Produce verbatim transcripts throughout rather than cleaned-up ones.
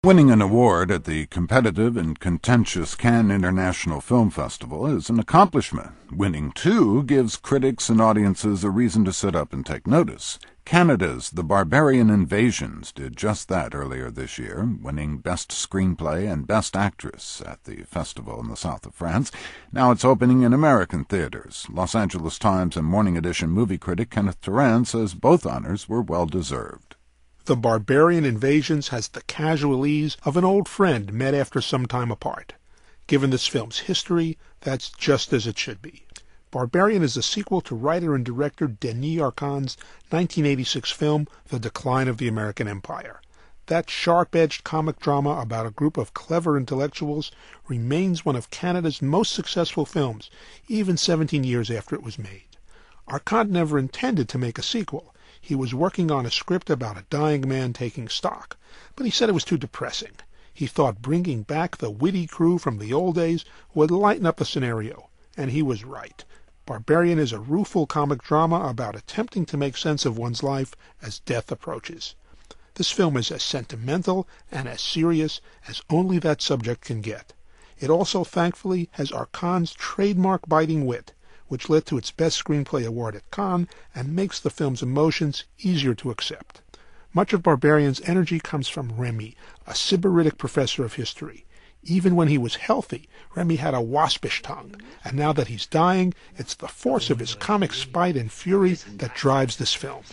Winning an award at the competitive and contentious Cannes International Film Festival is an accomplishment. Winning, too, gives critics and audiences a reason to sit up and take notice. Canada's The Barbarian Invasions did just that earlier this year, winning Best Screenplay and Best Actress at the festival in the south of France. Now it's opening in American theaters. Los Angeles Times and Morning Edition movie critic Kenneth Turan says both honors were well-deserved. The Barbarian Invasions has the casual ease of an old friend met after some time apart. Given this film's history, that's just as it should be. Barbarian is a sequel to writer and director Denis Arcand's nineteen eighty-six film The Decline of the American Empire. That sharp-edged comic drama about a group of clever intellectuals remains one of Canada's most successful films, even seventeen years after it was made. Arcand never intended to make a sequel. He was working on a script about a dying man taking stock, but he said it was too depressing. He thought bringing back the witty crew from the old days would lighten up the scenario, and he was right. Barbarian is a rueful comic drama about attempting to make sense of one's life as death approaches. This film is as sentimental and as serious as only that subject can get. It also, thankfully, has Arcand's trademark biting wit, which led to its Best Screenplay award at Cannes and makes the film's emotions easier to accept. Much of Barbarian's energy comes from Remy, a sybaritic professor of history. Even when he was healthy, Remy had a waspish tongue, and now that he's dying, it's the force of his comic spite and fury that drives this film.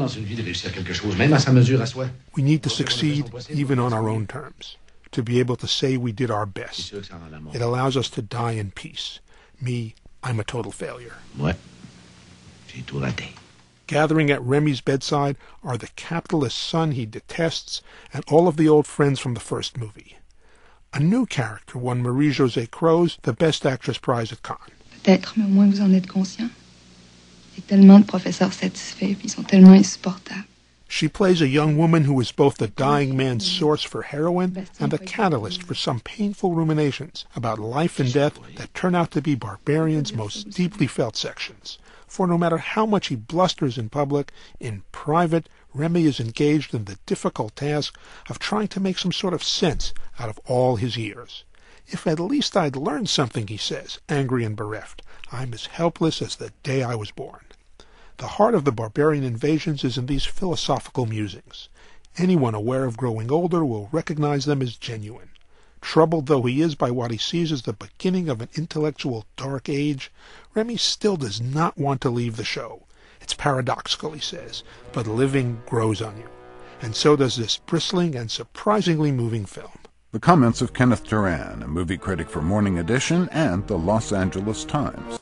We need to succeed even on our own terms, to be able to say we did our best. It allows us to die in peace. Me, I'm a total failure. Ouais. J'ai tout raté. Gathering at Remy's bedside are the capitalist son he detests and all of the old friends from the first movie. A new character won Marie-Josée Crowe's the Best Actress prize at Cannes. Peut-être, mais au moins vous en êtes conscient. Il y a tellement de professeurs satisfaits, puis ils sont tellement insupportables. She plays a young woman who is both the dying man's source for heroin and the catalyst for some painful ruminations about life and death that turn out to be Barbarian's most deeply felt sections. For no matter how much he blusters in public, in private, Remy is engaged in the difficult task of trying to make some sort of sense out of all his years. If at least I'd learned something, he says, angry and bereft. I'm as helpless as the day I was born. The heart of the Barbarian Invasions is in these philosophical musings. Anyone aware of growing older will recognize them as genuine. Troubled though he is by what he sees as the beginning of an intellectual dark age, Remy still does not want to leave the show. It's paradoxical, he says, but living grows on you. And so does this bristling and surprisingly moving film. The comments of Kenneth Turan, a movie critic for Morning Edition and the Los Angeles Times.